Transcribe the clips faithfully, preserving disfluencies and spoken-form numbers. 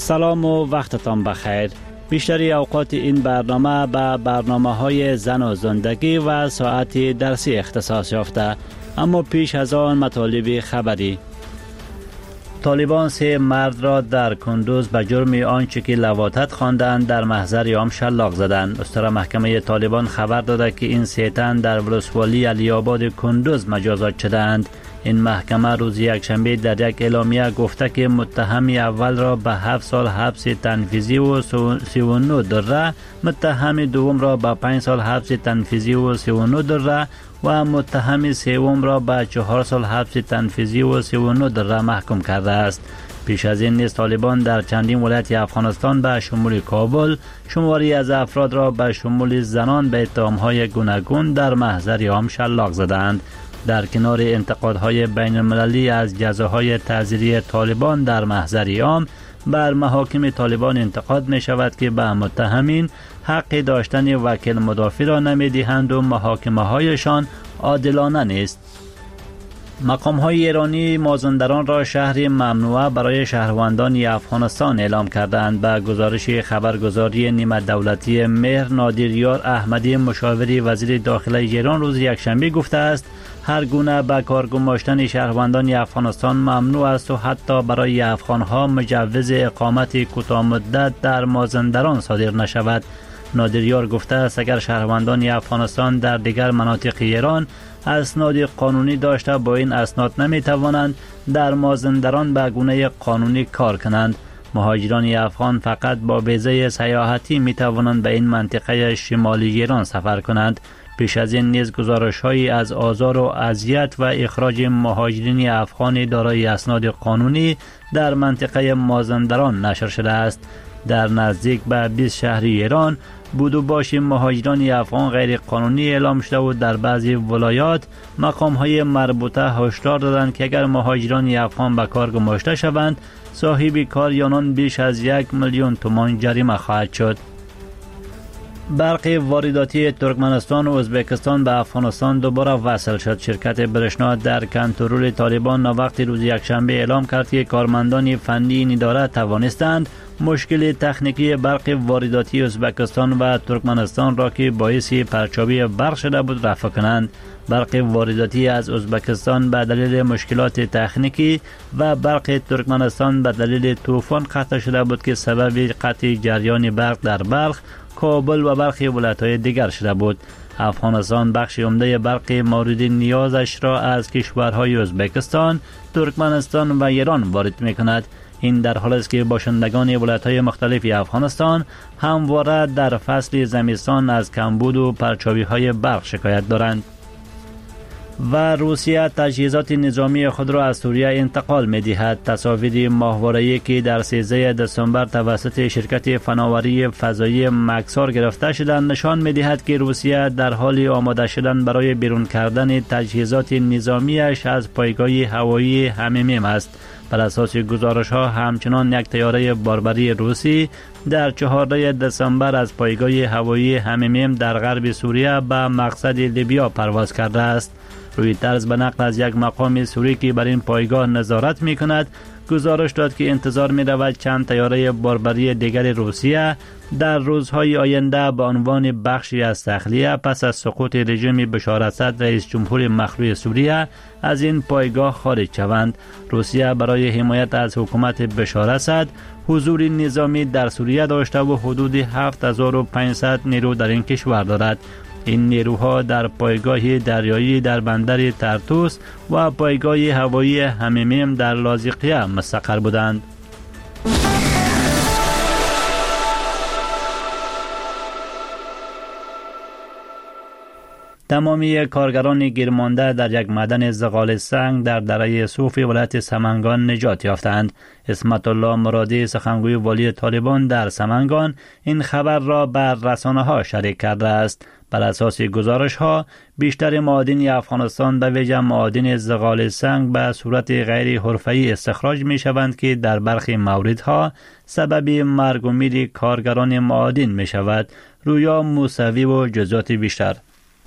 سلام و وقتتان بخیر. بیشتری اوقات این برنامه به برنامه‌های زن و زندگی و ساعت درسی اختصاص یافته، اما پیش از آن مطالب خبری. طالبان سه مرد را در کندوز به جرم آنچه که لواطت خواندند در محضر عام شلاق زدند. استرا محکمه طالبان خبر داده که این سه تن در ولسوالی علی آباد کندوز مجازات شدند. این محکمه روز یکشنبه در یک اعلامیه گفته که متهم اول را به هفت سال حبس تنفیذی و سی و نه دره، متهم دوم را به پنج سال حبس تنفیذی و سی و نه دره و متهم سوم را به چهار سال حبس تنفیذی و سی و نه دره محکوم کرده است. پیش از این نیز طالبان در چندین ولایت افغانستان به شمول کابل شماری از افراد را به شمول زنان به اتهام‌های گوناگون در محضر عام شلاق زدند. در کنار انتقادهای بین المللی از جزاهای تعزیری طالبان در محضر عام، بر محاکم طالبان انتقاد می شود که به متهمین حق داشتن وکیل مدافع را نمی دهند و محاکمه هایشان عادلانه نیست. مقام های ایرانی مازندران را شهر ممنوعه برای شهروندان افغانستان اعلام کردند. به گزارش خبرگزاری نیمه دولتی مهر، نادریار احمدی مشاور وزیر داخله ایران روز یکشنبه گفته است هر گونه به کار گماشتن شهروندان افغانستان ممنوع است و حتی برای افغانها مجوز اقامت کوتاه مدت در مازندران صادر نشود. نادریار گفته است اگر شهروندان افغانستان در دیگر مناطق ایران اسناد قانونی داشته با این اسناد نمی توانند در مازندران به گونه قانونی کار کنند. مهاجران افغان فقط با ویزای سیاحتی می توانند به این منطقه شمالی ایران سفر کنند. پیش از این نیز گزارش‌هایی از آزار و اذیت و اخراج مهاجرین افغان دارای اسناد قانونی در منطقه مازندران نشر شده است. در نزدیک به بیست شهر ایران بود و باش مهاجران افغان غیر قانونی اعلام شده و در بعضی ولایات مقام‌های مربوطه هشدار دادند که اگر مهاجران افغان به کار گماشته شوند صاحب کار یانان بیش از یک میلیون تومان جریمه خواهد شد. برق وارداتی ترکمنستان و ازبکستان به افغانستان دوباره وصل شد. شرکت برشنا در کنترل طالبان وقت روز یکشنبه اعلام کرد که کارمندان فنی این اداره توانستند مشکل تکنیکی برق وارداتی ازبکستان و ترکمنستان را که باعث پرچاوی برق شده بود رفع کنند. برق وارداتی از ازبکستان به دلیل مشکلات تکنیکی و برق ترکمنستان به دلیل طوفان قطع شده بود که سبب قطع جریان برق در بلخ، کابل و برخی ولایت‌های دیگر شده بود. افغانستان بخش عمده برق مورد نیازش را از کشورهای ازبکستان، ترکمنستان و ایران وارد می‌کند. این در حالی است که باشندگان ولایت‌های مختلف افغانستان همواره در فصل زمستان از کمبود و پرچاوی‌های برق شکایت دارند. و روسیه تجهیزات نظامی خود را از سوریه انتقال می دهد. تصاویر ماهواره‌ای که در سیزده دسامبر توسط شرکت فناوری فضایی مکسار گرفته شدند نشان می دهد که روسیه در حال آماده شدن برای بیرون کردن تجهیزات نظامیش از پایگاه هوایی هممیم است. بر اساس گزارش ها همچنان یک طیاره باربری روسی در چهارده دسامبر از پایگاه هوایی هممیم در غرب سوریه به مقصد لیبیا پرواز کرده است. روی طرز به نقل از یک مقام سوری که بر این پایگاه نظارت می کند گزارش داد که انتظار می رود چند طیاره باربری دیگر روسیه در روزهای آینده به عنوان بخشی از تخلیه پس از سقوط رژیم بشار اسد رئیس جمهور مخلوع سوریه از این پایگاه خارج شوند. روسیه برای حمایت از حکومت بشار اسد حضور نظامی در سوریه داشته و حدود هفت هزار و پانصد نیرو در این کشور دارد. این نیروها در پایگاه دریایی در بندر ترتوس و پایگاه هوایی هممیم در لاذقیه مستقر بودند. تمامی کارگران گیرمانده در یک معدن زغال سنگ در دره صوف ولایت سمنگان نجات یافتند. اسمت الله مرادی سخنگوی والی طالبان در سمنگان این خبر را بر رسانه‌ها شریک کرده است. بر اساس گزارش ها بیشتر معادن افغانستان به ویژه معادن زغال سنگ به صورت غیر حرفه‌ای استخراج می شوند که در برخی موردها سبب مرگ و میر کارگران معادن می شود. رویا موسوی و جزئیات بیشتر.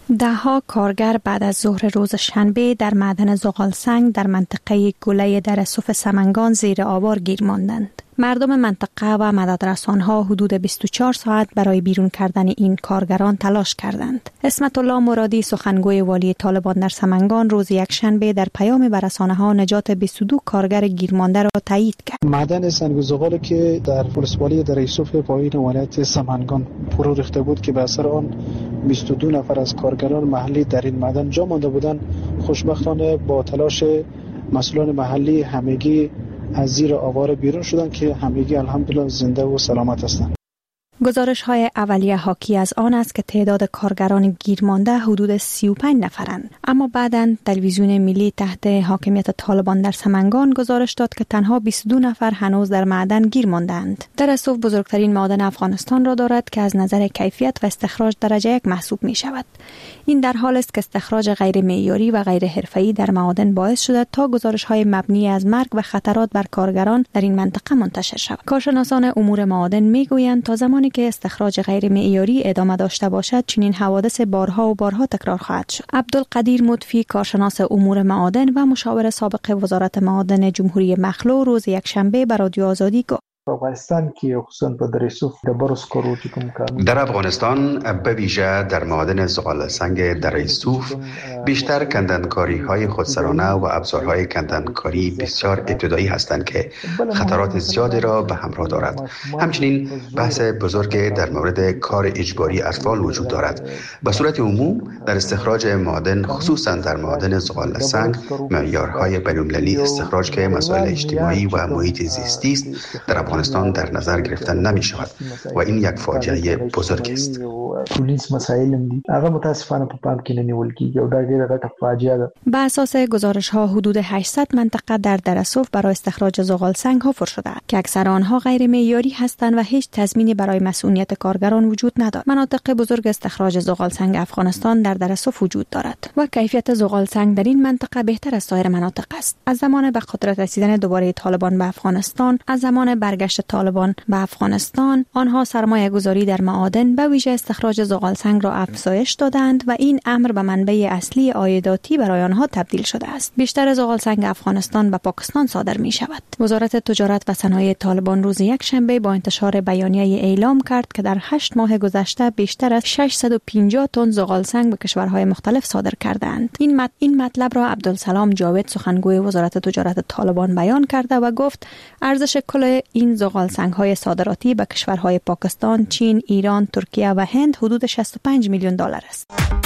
دهها کارگر بعد از ظهر روز شنبه در معدن زغال سنگ در منطقه گله درسوف سمنگان زیر آوار گیر ماندند. مردم منطقه و مددرسان‌ها حدود بیست و چهار ساعت برای بیرون کردن این کارگران تلاش کردند. اسمت الله مرادی سخنگوی والی طالبان در سمنگان روز یکشنبه در پیام به رسانه‌ها نجات بیست و دو کارگر گیرمانده را تایید کرد. معدن سنگ و زغالی که در ولسوالی درسوف پایین ولایت سمنگان فرو ریخته بود که به اثر آن بیست و دو نفر از کارگران محلی در این معدن جا مانده بودند، خوشبختانه با تلاش مسئولان محلی همگی از زیر آوار بیرون شدند که همگی الحمدلله زنده و سلامت هستند. گزارش های اولیه حاکی از آن است که تعداد کارگران گیرمانده حدود سی و پنج نفرند، اما بعداً تلویزیون ملی تحت حاکمیت طالبان در سمنگان گزارش داد که تنها بیست و دو نفر هنوز در معدن گیر ماندند. درسوف بزرگترین معدن افغانستان را دارد که از نظر کیفیت و استخراج درجه یک محسوب می شود. این در حال است که استخراج غیر معیاری و غیر حرفه‌ای در معادن باعث شده تا گزارش های مبنی از مرگ و خطرات بر کارگران در این منطقه منتشر شود. کارشناسان امور معادن میگویند تا زمانی که استخراج غیر معیاری ادامه داشته باشد چنین حوادث بارها و بارها تکرار خواهد شد. عبدالقدیر مطفی کارشناس امور معادن و مشاور سابق وزارت معادن جمهوری مخلو روز یکشنبه به رادیو آزادی گفت: افغانستان که خصوصا په درسوف د برس کارو چې کوم کارونه در افغانستان به ویژه در معادن زغال سنگ درسوف بیشتر کندنکاری های خودسرانه و ابزارهای کندنکاری بسیار ابتدایی هستند که خطرات زیادی را به همراه دارد. همچنین بحث بزرگ در مورد کار اجباری اطفال وجود دارد. به صورت عموم در استخراج معادن خصوصا در معادن زغال سنگ معیارهای بین‌المللی استخراج که مسائل اجتماعی و محیط زیستی است در افغانستان در نظر گرفتن نمی شود و این یک فاجعه بزرگ است. پولیس مسائل دي هغه متاسفانه په پام کې نه نیول کیږي او دا ډیره غټه فاجعه ده. به اساس گزارش ها حدود هشتصد منطقه در درسوف برای استخراج زغال سنگ حفر شده که اکثر آنها غیر معیاری هستند و هیچ تضمینی برای مسئولیت کارگران وجود ندارد. مناطق بزرگ استخراج زغال سنگ افغانستان در درسوف وجود دارد و کیفیت زغال سنگ در این منطقه بهتر از سایر مناطق است. از زمان به قدرت رسیدن دوباره طالبان به افغانستان، از زمان برگشت طالبان به افغانستان، آنها سرمایه گذاری در معادن به ویژه استخراج زغال سنگ را افزایش دادند و این امر به منبع اصلی عایداتی برای آنها تبدیل شده است. بیشتر زغال سنگ افغانستان به پاکستان صادر می شود. وزارت تجارت و صنایع طالبان روز یکشنبه با انتشار بیانیه اعلام کرد که در هشت ماه گذشته بیشتر از ششصد و پنجاه تن زغال سنگ به کشورهای مختلف صادر کردند. این مط... این مطلب را عبدالسلام جاوید سخنگوی وزارت تجارت طالبان بیان کرده و گفت ارزش کل این زغال سنگ‌های صادراتی به کشورهای پاکستان، چین، ایران، ترکیه و هند حدود شصت و پنج میلیون دلار است.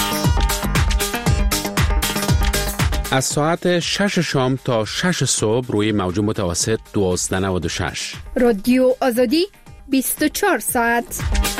از ساعت شش شام تا شش صبح روی موج متوسط دوازده نود و شش رادیو آزادی بیست و چهار ساعت.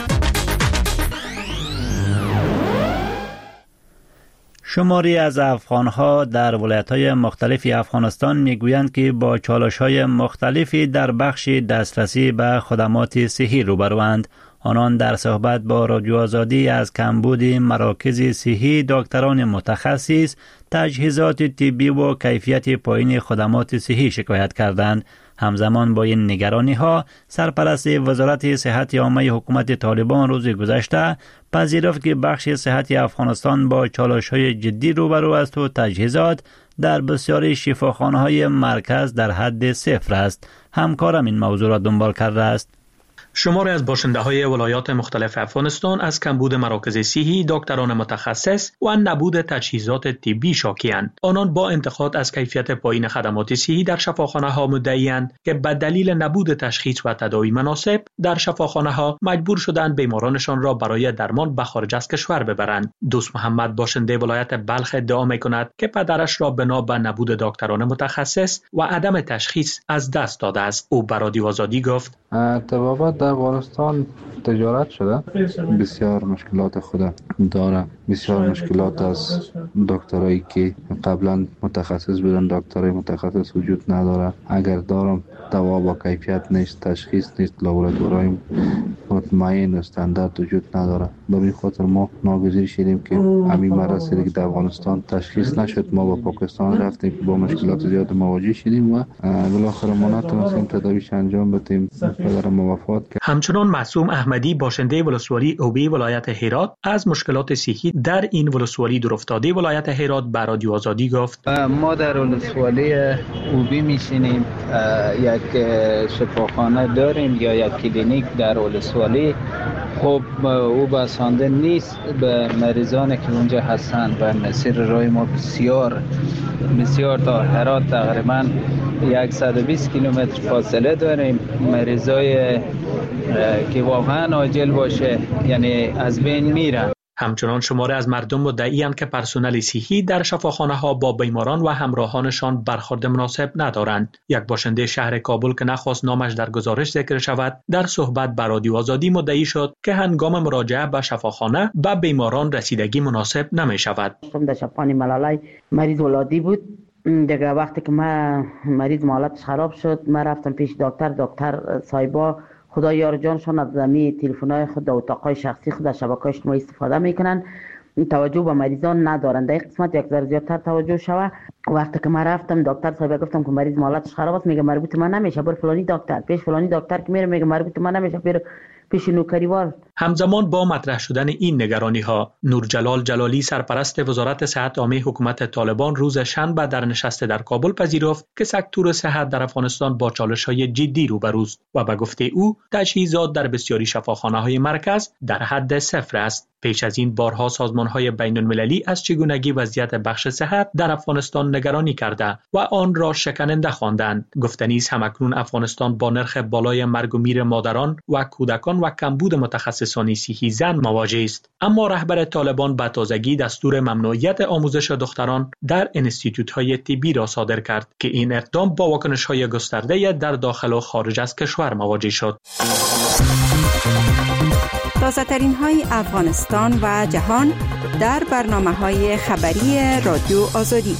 شماری از افغان‌ها در ولایت‌های مختلف افغانستان می‌گویند که با چالش‌های مختلفی در بخش دسترسی به خدمات صحی روبروند. آنان در صحبت با رادیو آزادی از کمبود مراکز صحی، دکتران متخصص، تجهیزات طبی و کیفیت پایین خدمات صحی شکایت کردند. همزمان با این نگرانی ها، سرپرست وزارت صحت عامه حکومت طالبان روز گذشته پذیرفت که بخش صحت افغانستان با چالش‌های جدی روبرو است و تجهیزات در بسیاری شفاخانه‌های مرکز در حد صفر است. همکارم این موضوع را دنبال کرده است. شماری از باشنده‌های ولایات مختلف افغانستان از کمبود مراکز صحی، دکتران متخصص و نبود تجهیزات طبی شاکی‌اند. آنان با انتقاد از کیفیت پایین خدمات صحی در شفاخانه‌ها مدعی‌اند که به دلیل نبود تشخیص و تداوی مناسب در شفاخانه‌ها مجبور شدند بیمارانشان را برای درمان به خارج از کشور ببرند. دوست محمد باشنده ولایت بلخ ادعا می‌کند که پدرش را بنا به نبود دکتران متخصص و عدم تشخیص از دست داده است. او به رادیو آزادی گفت: در افغانستان تجارت شده، بسیار مشکلات خود داره. بسیار مشکلات از دکترایی که قبلا متخصص بودن، دکترای متخصص وجود نداره. اگر دارم دوا با کیفیت نیست، تشخیص نیست، لابراتوارای مطمئن و استاندارد وجود نداره. به این خاطر ما ناگزیر شدیم که همین مرض که در افغانستان تشخیص نشد، ما با پاکستان رفتیم که با مشکلات زیاد مواجه شدیم و بالاخره ما نتونستیم تداویش انجام بدیم. پدر ما وفات کرد. همچنان معصوم احمدی باشنده ولسوالی اوبی ولایت هرات از مشکلات صحی در این ولسوالی دورافتاده ولایت هرات به رادیو آزادی گفت: ما در ولسوالی اوبی میشینیم، یک شفاخانه داریم یا یک کلینیک در ولسوالی. خب او بسنده نیست به مریضانی که اونجا هستند و مسیر راه ما بسیار بسیار تا هرات تقریبا صد و بیست کیلومتر فاصله داریم. مریضای که واقعا عاجل باشه یعنی از بین میرن. همچنان شماره از مردم مدعی‌اند که پرسنل صحی در شفاخانه‌ها با بیماران و همراهانشان برخورد مناسب ندارند. یک باشنده شهر کابل که نخواست نامش در گزارش ذکر شود، در صحبت با رادیو آزادی مدعی شد که هنگام مراجعه به شفاخانه به بیماران رسیدگی مناسب نمی شود. در شفاخانه ملالای مریض ولادی بود. دیگه وقتی که ما مریض حالتش خراب شد، ما رفتم پیش دکتر. دکتر صاحبا خدا یار جانشان از زمین تلفن‌های خود در اتاق‌های شخصی خود از شبکه‌های اجتماعی استفاده میکنن، توجه به مریضان ندارن. در این قسمت یک ذره زیادتر توجه شوه. وقتی که من رفتم دکتر صاحب گفتم که مریض حالتش خراب است، میگه مربوط من نمیشه، بر فلانی دکتر پیش فلانی دکتر که میره میگه مربوط من نمیشه، بر پیش نوکریوار. همزمان با مطرح شدن این نگرانی ها، نورجلال جلالی سرپرست وزارت صحت عامه حکومت طالبان روز شنبه در نشست در کابل پذیرفت که سکتور صحت در افغانستان با چالش‌های جدی روبروست و به گفته او تجهیزات در بسیاری شفاخانه‌های مرکز در حد صفر است. پیش از این بارها سازمان‌های بین‌المللی از چگونگی وضعیت بخش صحت در افغانستان نگرانی کرده و آن را شکننده خواندند. گفتنی است همکنون افغانستان با نرخ بالای مرگ و میر مادران و کودکان و کمبود متخصصان صحی زن مواجه است. اما رهبر طالبان به تازگی دستور ممنوعیت آموزش دختران در انستیتوت‌های طبی را صادر کرد که این اقدام با واکنش‌های گسترده در داخل و خارج از کشور مواجه شد. تازه‌ترین های افغانستان و جهان در برنامه‌های خبری رادیو آزادی.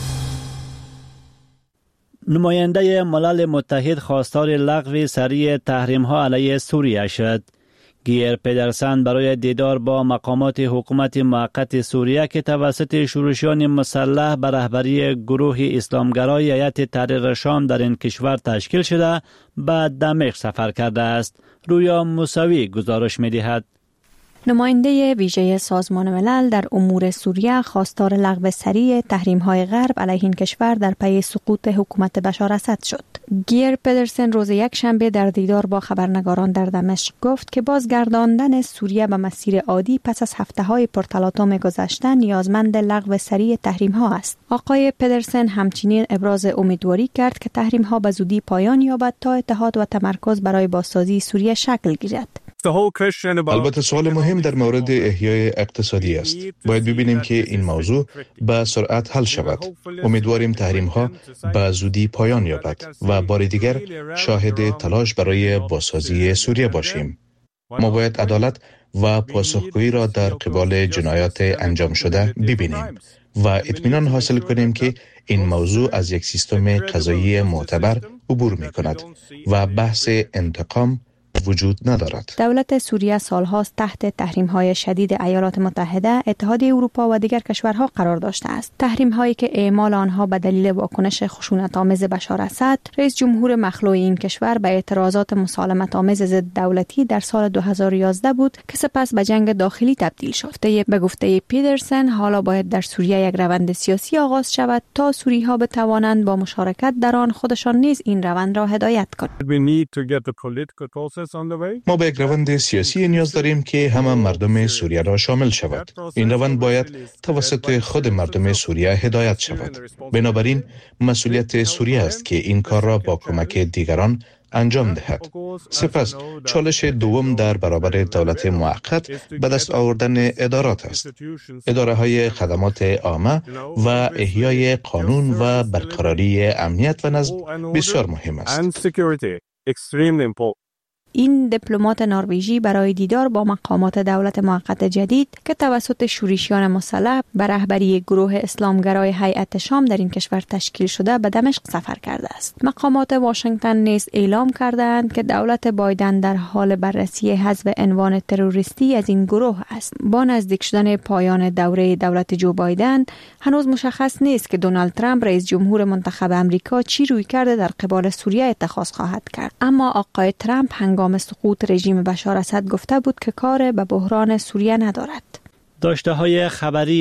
نماینده ملل متحد خواستار لغو سریع تحریم‌ها علیه سوریه شد. گیر پدرسن برای دیدار با مقامات حکومت موقت سوریه که توسط شورشیان مسلح به رهبری گروه اسلامگرای هیئت تحریر شام در این کشور تشکیل شده به دمشق سفر کرده است. رویا موسوی گزارش می‌دهد. نماینده ویژه سازمان ملل در امور سوریه خواستار لغو سریع تحریم‌های غرب علیه این کشور در پی سقوط حکومت بشار اسد شد. گیر پدرسن روز یک شنبه در دیدار با خبرنگاران در دمشق گفت که بازگرداندن سوریه به مسیر عادی پس از هفته‌های پرتلاطم گذشته نیازمند لغو سریع تحریم‌ها است. آقای پدرسن همچنین ابراز امیدواری کرد که تحریم‌ها به زودی پایان یابد تا اتحاد و تمرکز برای بازسازی سوریه شکل گیرد. البته سوال مهم در مورد احیای اقتصادی است. باید ببینیم که این موضوع به سرعت حل شود. امیدواریم تحریم ها به زودی پایان یابد و بار دیگر شاهد تلاش برای بازسازی سوریه باشیم. ما باید عدالت و پاسخگویی را در قبال جنایات انجام شده ببینیم و اطمینان حاصل کنیم که این موضوع از یک سیستم قضایی معتبر عبور می کند و بحث انتقام وجود ندارد. دولت سوریه سالهاست تحت تحریم‌های شدید ایالات متحده، اتحادیه اروپا و دیگر کشورها قرار داشته است. تحریم‌هایی که اعمال آنها به دلیل واکنش خشونت‌آمیز بشار اسد، رئیس جمهور مخلوع این کشور به اعتراضات مسالمت‌آمیز ضد دولتی در سال دو هزار و یازده بود که سپس به جنگ داخلی تبدیل شد. به گفته پیدرسن، حالا باید در سوریه یک روند سیاسی آغاز شود تا سوری‌ها بتوانند با مشارکت در آن خودشان نیز این روند را هدایت کنند. ما به یک روند سیاسی نیاز داریم که همه مردم سوریه را شامل شود. این روند باید توسط خود مردم سوریه هدایت شود. بنابراین مسئولیت سوریه است که این کار را با کمک دیگران انجام دهد. سپس چالش دوم در برابر دولت موقت به دست آوردن ادارات است. اداره های خدمات عامه و احیای قانون و برقراری امنیت و نظم بسیار مهم است. این دیپلمات نروژی برای دیدار با مقامات دولت موقت جدید که توسط شورشیان مسلح به رهبری گروه اسلامگرای هیئت شام در این کشور تشکیل شده به دمشق سفر کرده است. مقامات واشنگتن نیز اعلام کردند که دولت بایدن در حال بررسی حذف عنوان تروریستی از این گروه است. با نزدیک شدن پایان دوره دولت جو بایدن هنوز مشخص نیست که دونالد ترامپ رئیس جمهور منتخب امریکا چی روی کرده در قبال سوریه اتخاذ خواهد کرد. اما آقای ترامپ هنگام سقوط رژیم بشار اسد گفته بود که کار به بحران سوریه ندارد. داشته های خبری